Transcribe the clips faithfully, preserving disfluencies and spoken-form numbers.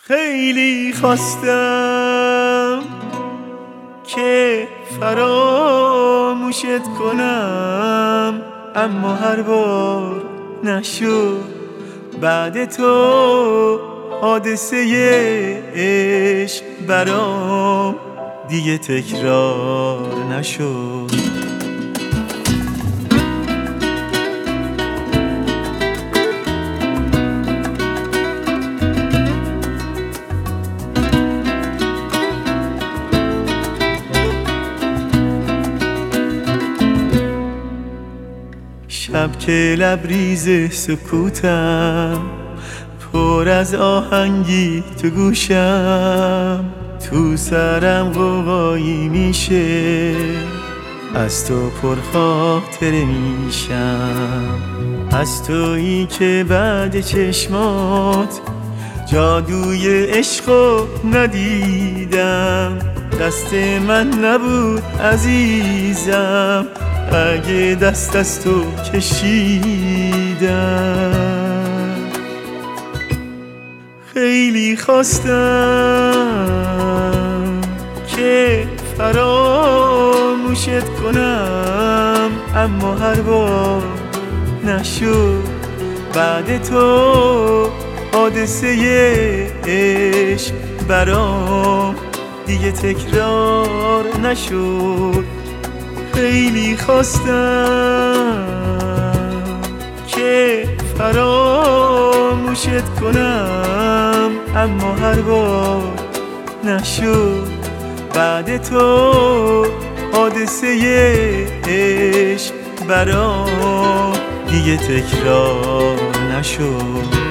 خیلی خواستم که فراموشت کنم، اما هر بار نشد. بعد تو حادثه عشق برام دیگه تکرار نشد. شب که لبریز سکوتم، پر از آهنگی تو گوشم، تو سرم غوغایی میشه، از تو پر خاطره میشم. از تویی که بعد چشمات جادوی عشقو ندیدم. دست من نبود عزیزم اگه دست از تو کشیدم. خیلی خواستم که فراموشت کنم، اما هر بار نشد. بعد تو حادثه عشق برام دیگه تکرار نشد. خیلی خواستم که فراموشت کنم، اما هر بار نشد. بعد تو حادثه عشق برام دیگه تکرار نشد.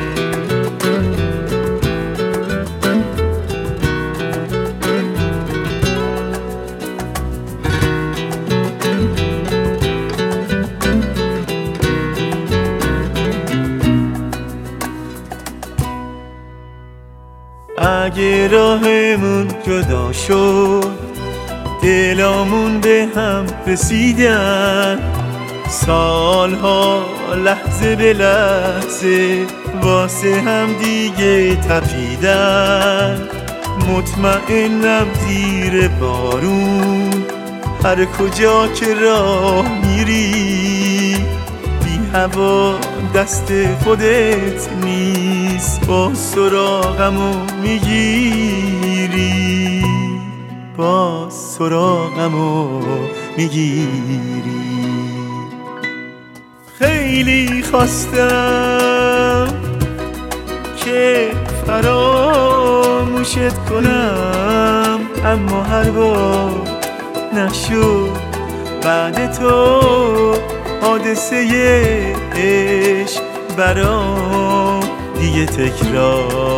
اگه راهمون جدا شد، دلامون به هم رسیدن، سالها لحظه به لحظه واسه هم دیگه تپیدن. مطمئنم زیر بارون هر کجا که راه میری، بی هوا دست خودت نیست، با سراغمو میگیری، با سراغمو میگیری. خیلی خواستم که فراموشت کنم، اما هر بار نشد. بعد تو حادثه عشق برام دیگه تکرار